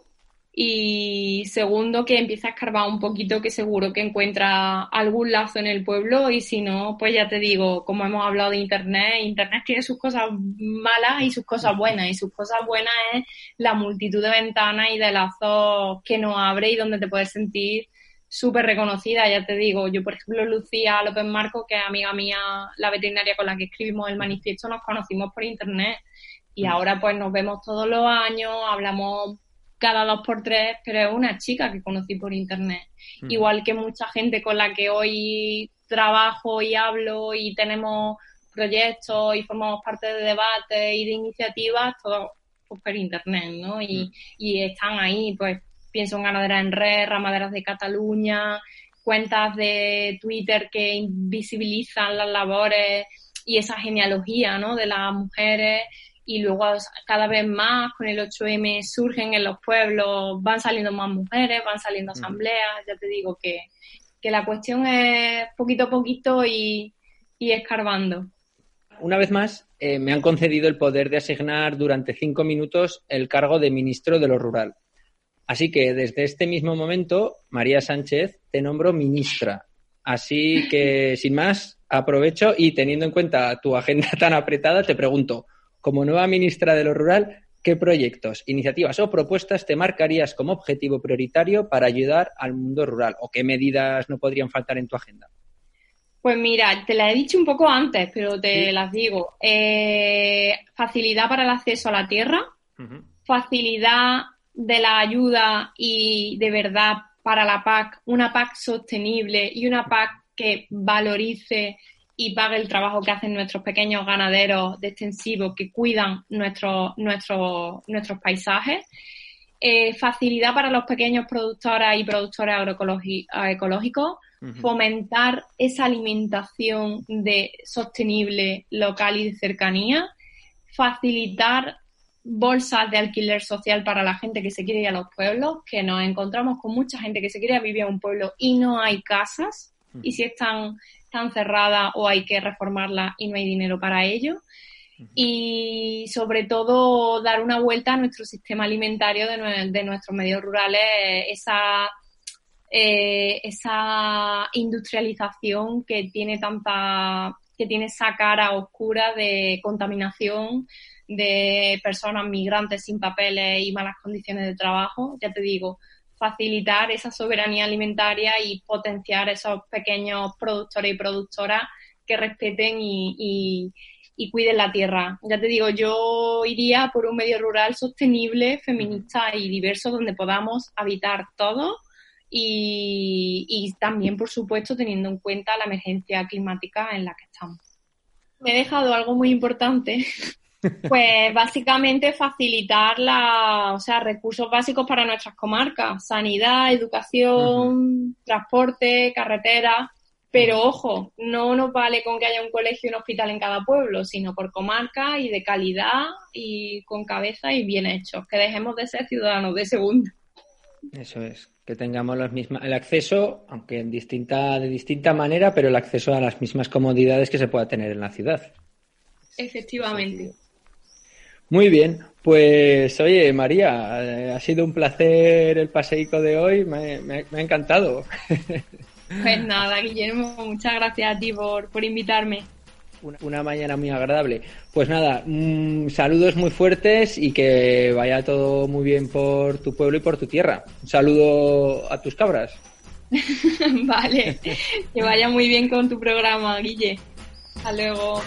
y segundo que empiece a escarbar un poquito, que seguro que encuentra algún lazo en el pueblo y si no, pues ya te digo, como hemos hablado de Internet tiene sus cosas malas y sus cosas buenas y sus cosas buenas es la multitud de ventanas y de lazos que nos abre y donde te puedes sentir súper reconocida. Ya te digo, yo por ejemplo Lucía López Marco, que es amiga mía, la veterinaria con la que escribimos el manifiesto, nos conocimos por Internet. Y ahora pues nos vemos todos los años, hablamos cada 2 por 3, pero es una chica que conocí por Internet. Igual que mucha gente con la que hoy trabajo y hablo y tenemos proyectos y formamos parte de debates y de iniciativas, todo pues, por Internet, ¿no? Y están ahí, pues pienso en Ganaderas en Red, Ramaderas de Cataluña, cuentas de Twitter que invisibilizan las labores y esa genealogía, ¿no? De las mujeres. Y luego cada vez más con el 8M surgen en los pueblos, van saliendo más mujeres, van saliendo asambleas. Ya te digo que la cuestión es poquito a poquito y escarbando. Una vez más, me han concedido el poder de asignar durante 5 minutos el cargo de ministro de lo rural. Así que desde este mismo momento, María Sánchez, te nombro ministra. Así que, sin más, aprovecho y teniendo en cuenta tu agenda tan apretada, te pregunto, como nueva ministra de lo rural, ¿qué proyectos, iniciativas o propuestas te marcarías como objetivo prioritario para ayudar al mundo rural? ¿O qué medidas no podrían faltar en tu agenda? Pues mira, te la he dicho un poco antes, pero te las digo. Facilidad para el acceso a la tierra, facilidad de la ayuda y de verdad para la PAC, una PAC sostenible y una PAC que valorice y pague el trabajo que hacen nuestros pequeños ganaderos de extensivo que cuidan nuestros paisajes. Facilidad para los pequeños productoras y productores agroecológicos, fomentar esa alimentación sostenible, local y de cercanía, facilitar bolsas de alquiler social para la gente que se quiere ir a los pueblos, que nos encontramos con mucha gente que se quiere vivir a un pueblo y no hay casas, y si están cerradas o hay que reformarlas y no hay dinero para ello. Y sobre todo dar una vuelta a nuestro sistema alimentario de nuestros medios rurales, esa industrialización que tiene esa cara oscura de contaminación, de personas migrantes sin papeles y malas condiciones de trabajo. Ya te digo, facilitar esa soberanía alimentaria y potenciar esos pequeños productores y productoras que respeten y cuiden la tierra. Ya te digo, yo iría por un medio rural sostenible, feminista y diverso, donde podamos habitar todos y también, por supuesto, teniendo en cuenta la emergencia climática en la que estamos. Me he dejado algo muy importante. Pues básicamente facilitar recursos básicos para nuestras comarcas, sanidad, educación, transporte, carretera, pero ojo, no nos vale con que haya un colegio y un hospital en cada pueblo, sino por comarca y de calidad y con cabeza y bien hechos, que dejemos de ser ciudadanos de segunda. Eso es, que tengamos el acceso, aunque de distinta manera, pero el acceso a las mismas comodidades que se pueda tener en la ciudad. Efectivamente. Muy bien, pues oye, María, ha sido un placer el paseíco de hoy, me ha encantado. Pues nada, Guillermo, muchas gracias a ti por invitarme. Una mañana muy agradable. Pues nada, saludos muy fuertes y que vaya todo muy bien por tu pueblo y por tu tierra. Un saludo a tus cabras. Vale, que vaya muy bien con tu programa, Guille. Hasta luego.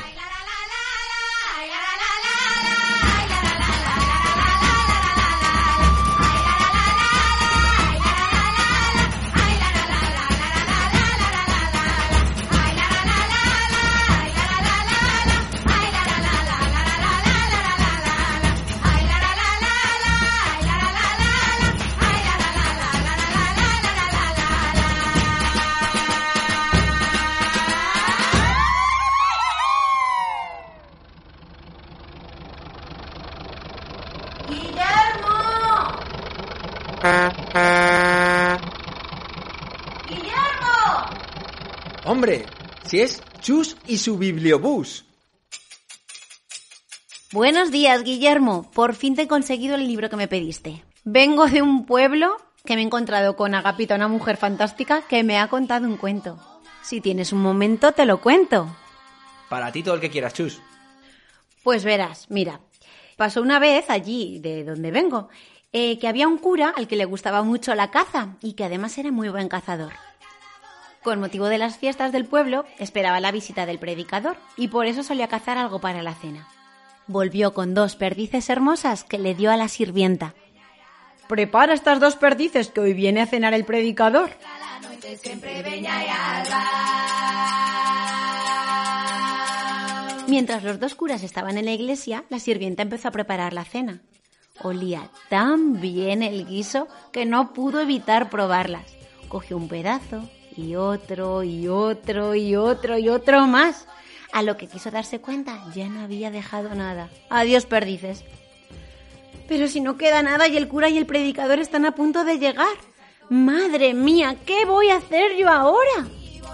¡Hombre! Si es Chus y su bibliobús. Buenos días, Guillermo. Por fin te he conseguido el libro que me pediste. Vengo de un pueblo que me he encontrado con Agapita, una mujer fantástica que me ha contado un cuento. Si tienes un momento, te lo cuento. Para ti todo el que quieras, Chus. Pues verás, mira, pasó una vez allí, de donde vengo, que había un cura al que le gustaba mucho la caza y que además era muy buen cazador. Con motivo de las fiestas del pueblo, esperaba la visita del predicador y por eso solía cazar algo para la cena. Volvió con 2 perdices hermosas que le dio a la sirvienta. «Prepara estas 2 perdices que hoy viene a cenar el predicador». Mientras los 2 curas estaban en la iglesia, la sirvienta empezó a preparar la cena. Olía tan bien el guiso que no pudo evitar probarlas. Cogió un pedazo y otro y otro y otro y otro más. A lo que quiso darse cuenta, ya no había dejado nada. Adiós, perdices. Pero si no queda nada y el cura y el predicador están a punto de llegar. ¡Madre mía! ¿Qué voy a hacer yo ahora?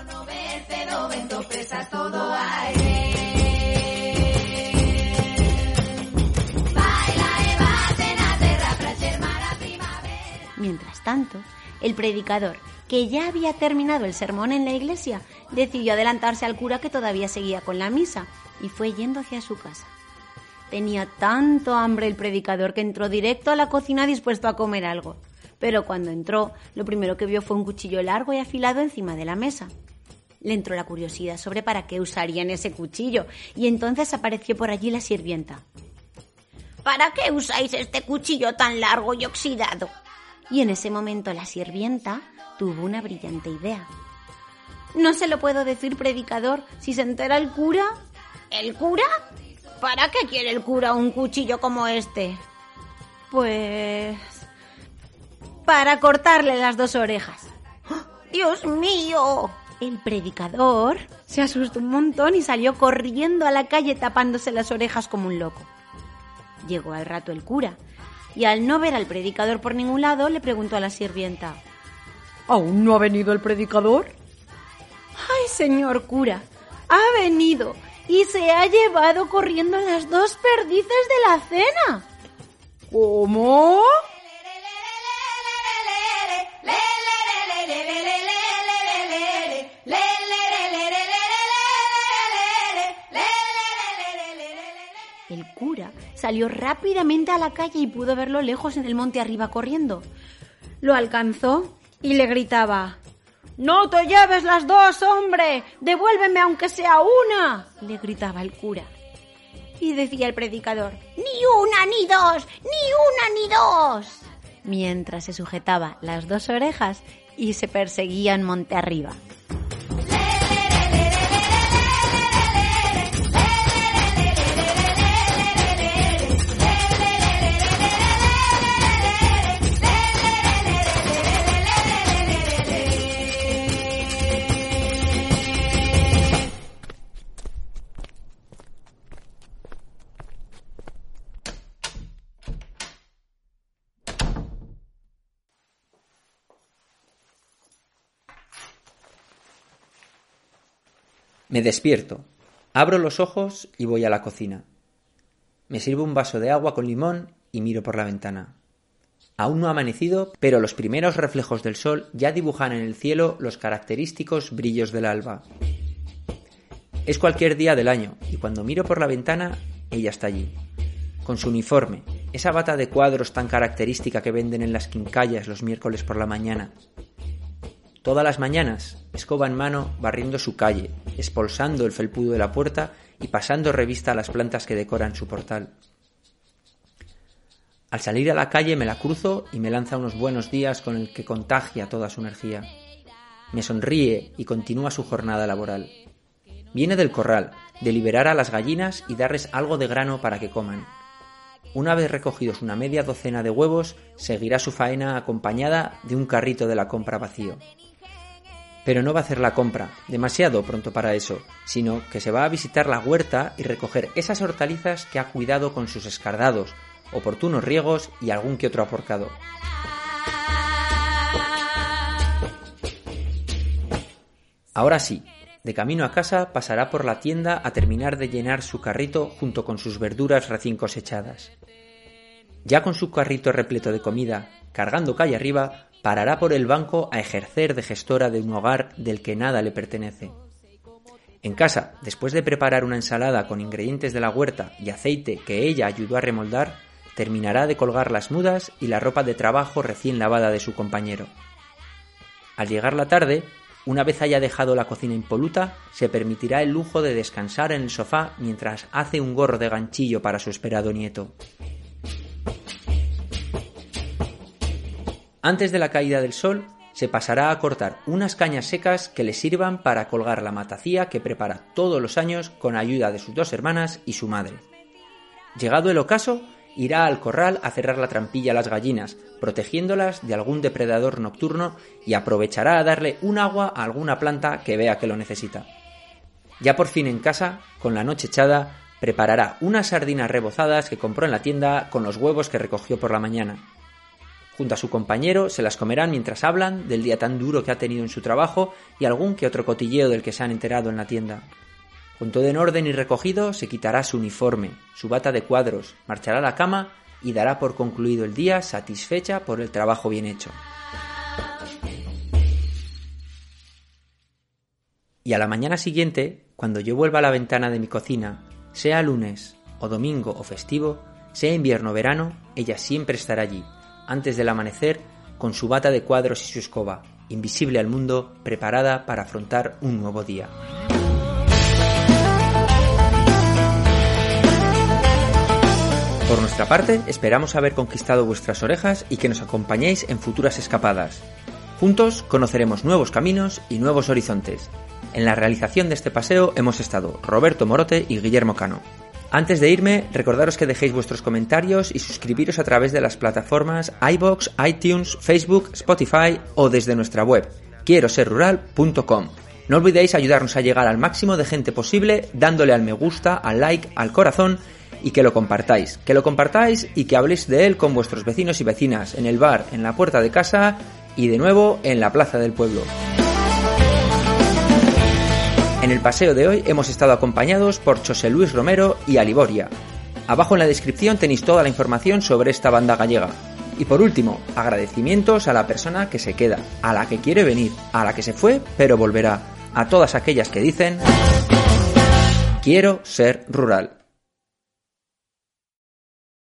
Mientras tanto, el predicador, que ya había terminado el sermón en la iglesia, decidió adelantarse al cura que todavía seguía con la misa y fue yendo hacia su casa. Tenía tanto hambre el predicador que entró directo a la cocina dispuesto a comer algo. Pero cuando entró, lo primero que vio fue un cuchillo largo y afilado encima de la mesa. Le entró la curiosidad sobre para qué usarían ese cuchillo y entonces apareció por allí la sirvienta. «¿Para qué usáis este cuchillo tan largo y oxidado?» Y en ese momento la sirvienta tuvo una brillante idea. No se lo puedo decir, predicador, si se entera el cura. ¿El cura? ¿Para qué quiere el cura un cuchillo como este? Pues... para cortarle las 2 orejas. ¡Dios mío! El predicador se asustó un montón y salió corriendo a la calle tapándose las orejas como un loco. Llegó al rato el cura y al no ver al predicador por ningún lado le preguntó a la sirvienta: ¿Aún no ha venido el predicador? ¡Ay, señor cura! Ha venido y se ha llevado corriendo las 2 perdices de la cena. ¿Cómo? El cura salió rápidamente a la calle y pudo verlo lejos en el monte arriba corriendo. Lo alcanzó y le gritaba: ¡No te lleves las 2, hombre! ¡Devuélveme aunque sea una! Le gritaba el cura. Y decía el predicador: ¡Ni una, ni dos! ¡Ni una, ni dos! Mientras se sujetaba las 2 orejas y se perseguían monte arriba. Me despierto, abro los ojos y voy a la cocina. Me sirvo un vaso de agua con limón y miro por la ventana. Aún no ha amanecido, pero los primeros reflejos del sol ya dibujan en el cielo los característicos brillos del alba. Es cualquier día del año y cuando miro por la ventana, ella está allí, con su uniforme, esa bata de cuadros tan característica que venden en las quincallas los miércoles por la mañana. Todas las mañanas, escoba en mano, barriendo su calle, expulsando el felpudo de la puerta y pasando revista a las plantas que decoran su portal. Al salir a la calle me la cruzo y me lanza unos buenos días con el que contagia toda su energía. Me sonríe y continúa su jornada laboral. Viene del corral, de liberar a las gallinas y darles algo de grano para que coman. Una vez recogidos una media docena de huevos, seguirá su faena acompañada de un carrito de la compra vacío. Pero no va a hacer la compra, demasiado pronto para eso, sino que se va a visitar la huerta y recoger esas hortalizas que ha cuidado con sus escardados, oportunos riegos y algún que otro aporcado. Ahora sí, de camino a casa pasará por la tienda a terminar de llenar su carrito junto con sus verduras recién cosechadas. Ya con su carrito repleto de comida, cargando calle arriba, parará por el banco a ejercer de gestora de un hogar del que nada le pertenece. En casa, después de preparar una ensalada con ingredientes de la huerta y aceite que ella ayudó a remoldar, terminará de colgar las mudas y la ropa de trabajo recién lavada de su compañero. Al llegar la tarde, una vez haya dejado la cocina impoluta, se permitirá el lujo de descansar en el sofá mientras hace un gorro de ganchillo para su esperado nieto. Antes de la caída del sol, se pasará a cortar unas cañas secas que le sirvan para colgar la matacía que prepara todos los años con ayuda de sus 2 hermanas y su madre. Llegado el ocaso, irá al corral a cerrar la trampilla a las gallinas, protegiéndolas de algún depredador nocturno y aprovechará a darle un agua a alguna planta que vea que lo necesita. Ya por fin en casa, con la noche echada, preparará unas sardinas rebozadas que compró en la tienda con los huevos que recogió por la mañana. Junto a su compañero se las comerán mientras hablan del día tan duro que ha tenido en su trabajo y algún que otro cotilleo del que se han enterado en la tienda. Con todo en orden y recogido, se quitará su uniforme, su bata de cuadros, marchará a la cama y dará por concluido el día satisfecha por el trabajo bien hecho. Y a la mañana siguiente, cuando yo vuelva a la ventana de mi cocina, sea lunes o domingo o festivo, sea invierno o verano, ella siempre estará allí, antes del amanecer, con su bata de cuadros y su escoba, invisible al mundo, preparada para afrontar un nuevo día. Por nuestra parte, esperamos haber conquistado vuestras orejas y que nos acompañéis en futuras escapadas. Juntos conoceremos nuevos caminos y nuevos horizontes. En la realización de este paseo hemos estado Roberto Morote y Guillermo Cano. Antes de irme, recordaros que dejéis vuestros comentarios y suscribiros a través de las plataformas iVoox, iTunes, Facebook, Spotify o desde nuestra web, quieroserrural.com. No olvidéis ayudarnos a llegar al máximo de gente posible dándole al me gusta, al like, al corazón y que lo compartáis y que habléis de él con vuestros vecinos y vecinas, en el bar, en la puerta de casa y de nuevo en la plaza del pueblo. En el paseo de hoy hemos estado acompañados por José Luis Romero y Aliboria. Abajo en la descripción tenéis toda la información sobre esta banda gallega. Y por último, agradecimientos a la persona que se queda, a la que quiere venir, a la que se fue pero volverá, a todas aquellas que dicen: quiero ser rural.